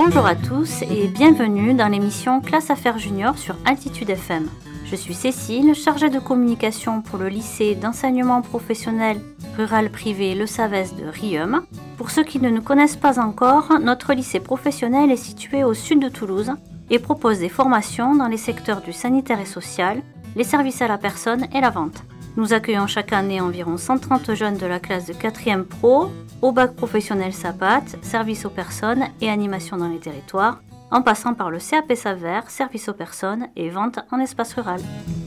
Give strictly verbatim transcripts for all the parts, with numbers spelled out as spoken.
Bonjour à tous et bienvenue dans l'émission Classe Affaires Junior sur Altitude F M. Je suis Cécile, chargée de communication pour le lycée d'enseignement professionnel rural privé Le Savès de Riom. Pour ceux qui ne nous connaissent pas encore, notre lycée professionnel est situé au sud de Toulouse et propose des formations dans les secteurs du sanitaire et social, les services à la personne et la vente. Nous accueillons chaque année environ cent trente jeunes de la classe de quatrième pro, au bac professionnel SAPAT, service aux personnes et animation dans les territoires, en passant par le C A P SAVER, service aux personnes et vente en espace rural.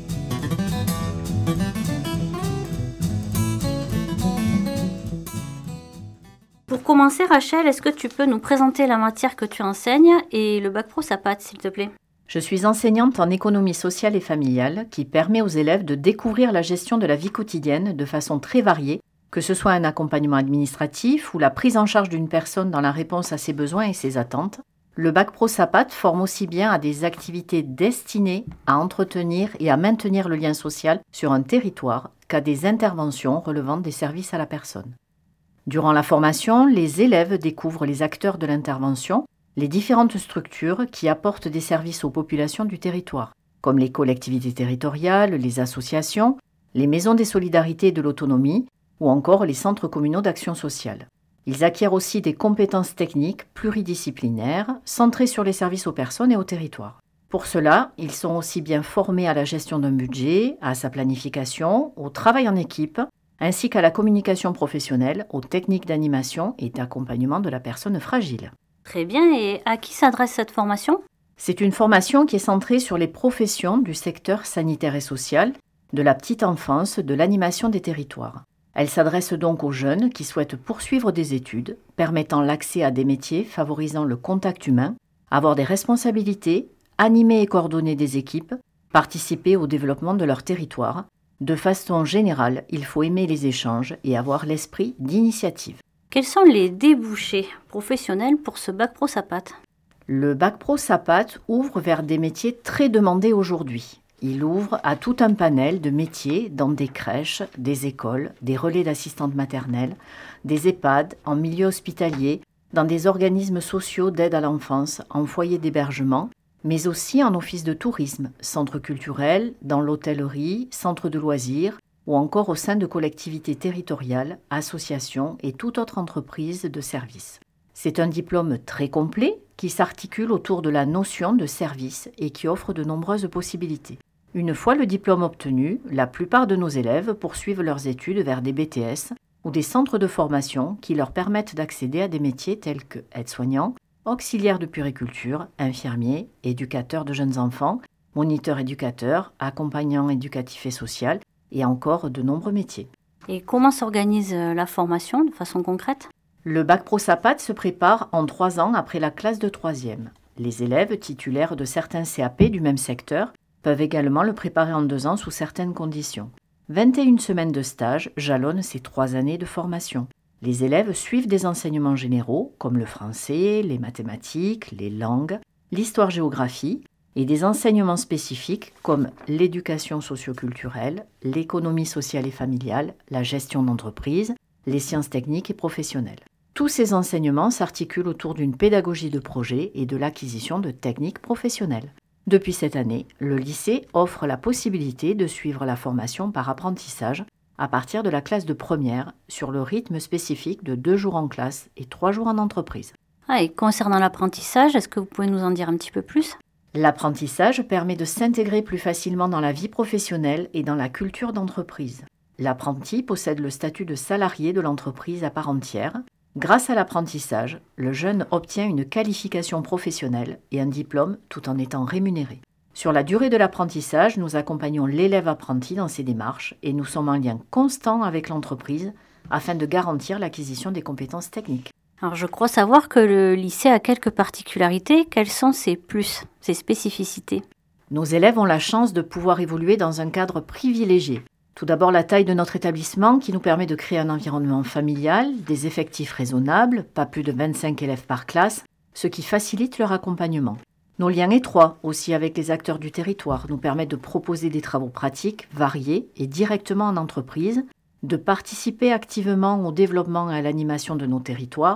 Pour commencer, Rachel, est-ce que tu peux nous présenter la matière que tu enseignes et le bac pro SAPAT, s'il te plaît ? Je suis enseignante en économie sociale et familiale qui permet aux élèves de découvrir la gestion de la vie quotidienne de façon très variée, que ce soit un accompagnement administratif ou la prise en charge d'une personne dans la réponse à ses besoins et ses attentes. Le bac pro SAPAT forme aussi bien à des activités destinées à entretenir et à maintenir le lien social sur un territoire qu'à des interventions relevant des services à la personne. Durant la formation, les élèves découvrent les acteurs de l'intervention, les différentes structures qui apportent des services aux populations du territoire, comme les collectivités territoriales, les associations, les maisons des solidarités et de l'autonomie, ou encore les centres communaux d'action sociale. Ils acquièrent aussi des compétences techniques pluridisciplinaires, centrées sur les services aux personnes et au territoire. Pour cela, ils sont aussi bien formés à la gestion d'un budget, à sa planification, au travail en équipe, ainsi qu'à la communication professionnelle, aux techniques d'animation et d'accompagnement de la personne fragile. Très bien, et à qui s'adresse cette formation ? C'est une formation qui est centrée sur les professions du secteur sanitaire et social, de la petite enfance, de l'animation des territoires. Elle s'adresse donc aux jeunes qui souhaitent poursuivre des études, permettant l'accès à des métiers favorisant le contact humain, avoir des responsabilités, animer et coordonner des équipes, participer au développement de leur territoire. De façon générale, il faut aimer les échanges et avoir l'esprit d'initiative. Quels sont les débouchés professionnels pour ce bac pro SAPAT ? Le bac pro SAPAT ouvre vers des métiers très demandés aujourd'hui. Il ouvre à tout un panel de métiers dans des crèches, des écoles, des relais d'assistantes maternelles, des EHPAD, en milieu hospitalier, dans des organismes sociaux d'aide à l'enfance, en foyer d'hébergement, mais aussi en office de tourisme, centre culturel, dans l'hôtellerie, centre de loisirs, ou encore au sein de collectivités territoriales, associations et toute autre entreprise de service. C'est un diplôme très complet qui s'articule autour de la notion de service et qui offre de nombreuses possibilités. Une fois le diplôme obtenu, la plupart de nos élèves poursuivent leurs études vers des B T S ou des centres de formation qui leur permettent d'accéder à des métiers tels que aide-soignant, auxiliaire de puériculture, infirmier, éducateur de jeunes enfants, moniteur éducateur, accompagnant éducatif et social, et encore de nombreux métiers. Et comment s'organise la formation de façon concrète ? Le bac pro SAPAT se prépare en trois ans après la classe de troisième. Les élèves titulaires de certains C A P du même secteur peuvent également le préparer en deux ans sous certaines conditions. vingt et une semaines de stage jalonnent ces trois années de formation. Les élèves suivent des enseignements généraux comme le français, les mathématiques, les langues, l'histoire-géographie, et des enseignements spécifiques comme l'éducation socio-culturelle, l'économie sociale et familiale, la gestion d'entreprise, les sciences techniques et professionnelles. Tous ces enseignements s'articulent autour d'une pédagogie de projet et de l'acquisition de techniques professionnelles. Depuis cette année, le lycée offre la possibilité de suivre la formation par apprentissage à partir de la classe de première sur le rythme spécifique de deux jours en classe et trois jours en entreprise. Ah, et concernant l'apprentissage, est-ce que vous pouvez nous en dire un petit peu plus ? L'apprentissage permet de s'intégrer plus facilement dans la vie professionnelle et dans la culture d'entreprise. L'apprenti possède le statut de salarié de l'entreprise à part entière. Grâce à l'apprentissage, le jeune obtient une qualification professionnelle et un diplôme tout en étant rémunéré. Sur la durée de l'apprentissage, nous accompagnons l'élève apprenti dans ses démarches et nous sommes en lien constant avec l'entreprise afin de garantir l'acquisition des compétences techniques. Alors je crois savoir que le lycée a quelques particularités. Quels sont ses plus, ses spécificités ? Nos élèves ont la chance de pouvoir évoluer dans un cadre privilégié. Tout d'abord, la taille de notre établissement qui nous permet de créer un environnement familial, des effectifs raisonnables, pas plus de vingt-cinq élèves par classe, ce qui facilite leur accompagnement. Nos liens étroits aussi avec les acteurs du territoire nous permettent de proposer des travaux pratiques, variés et directement en entreprise, de participer activement au développement et à l'animation de nos territoires,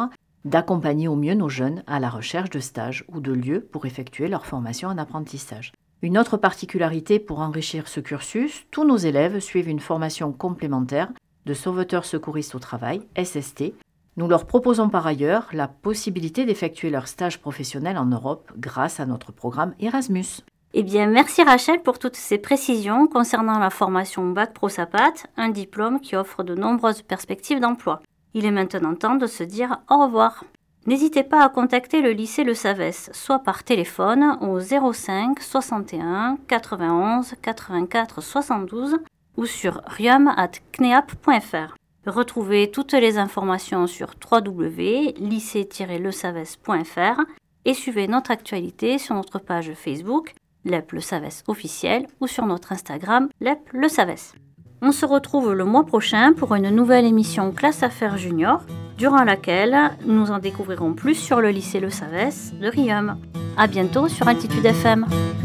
d'accompagner au mieux nos jeunes à la recherche de stages ou de lieux pour effectuer leur formation en apprentissage. Une autre particularité pour enrichir ce cursus, tous nos élèves suivent une formation complémentaire de sauveteurs secouristes au travail, S S T. Nous leur proposons par ailleurs la possibilité d'effectuer leur stage professionnel en Europe grâce à notre programme Erasmus. Eh bien, merci Rachel pour toutes ces précisions concernant la formation Bac Pro Sapat, un diplôme qui offre de nombreuses perspectives d'emploi. Il est maintenant temps de se dire au revoir. N'hésitez pas à contacter le lycée Le Savès, soit par téléphone au zéro cinq soixante et un quatre-vingt-onze quatre-vingt-quatre soixante-douze ou sur rium arobase cneap point f r. Retrouvez toutes les informations sur w w w point lycée tiret le savès point f r et suivez notre actualité sur notre page Facebook L E P Le Savès officiel ou sur notre Instagram L E P Le Savès. On se retrouve le mois prochain pour une nouvelle émission Classe Affaires Junior, durant laquelle nous en découvrirons plus sur le lycée Le Savès de Riom. À bientôt sur Altitude F M.